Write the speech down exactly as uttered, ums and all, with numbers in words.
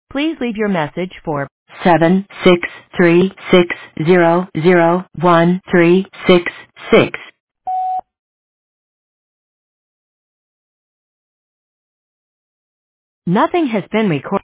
Please leave your message for seven six three six zero zero one three six six. Nothing has been recorded.